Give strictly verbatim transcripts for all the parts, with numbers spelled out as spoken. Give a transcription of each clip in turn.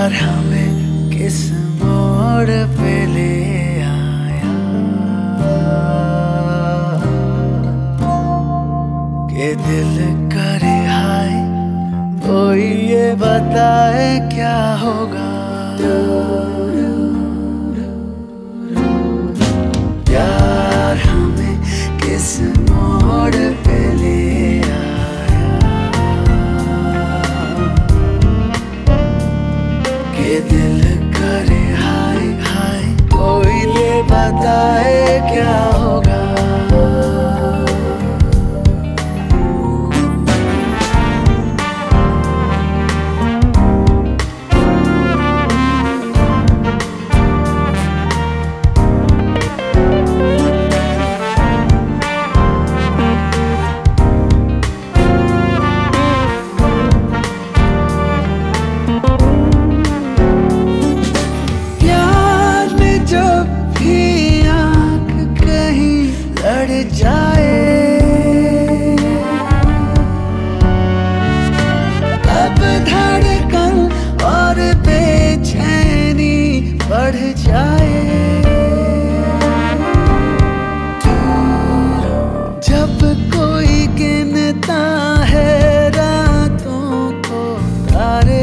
प्यार हमें किस मोड़ पे ले आया कि दिल करे हाय, कोई ये बताए क्या होगा। प्यार हमें किस मोड़ पे ले आया कि दिल करे हाय हाय, कोई ये बताए क्या होगा। लड़ जाए अब धड़कन और बेचैनी बढ़ जाए, जब कोई गिनता है रातों को तारे,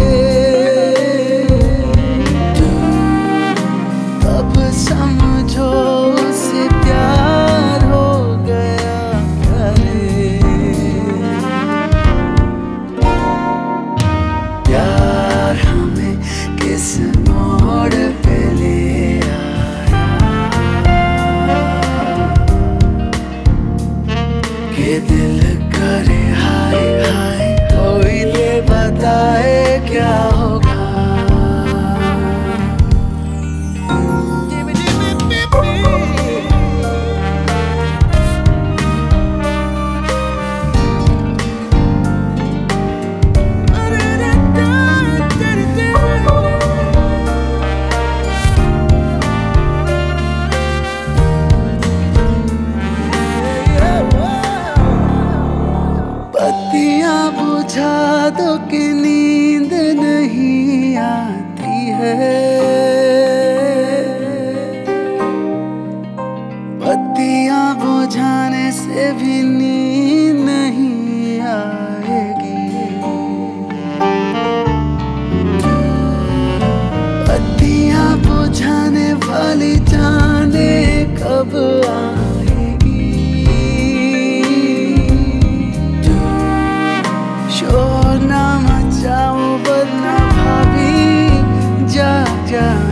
तब समझो उसे प्यार हो गया। प्यार हमें किस मोड़ पे ले आया कि दिल करे हाय हाय, कोई ये बताए क्या होगा। बत्तियां बुझा दो कि नींद नहीं आती है, बत्तियां बुझाने से भी नींद नहीं आएगी। बत्तियां बुझाने वाली जाने कब आएगी। शोर ना मचाओ वरना भाभी जा जा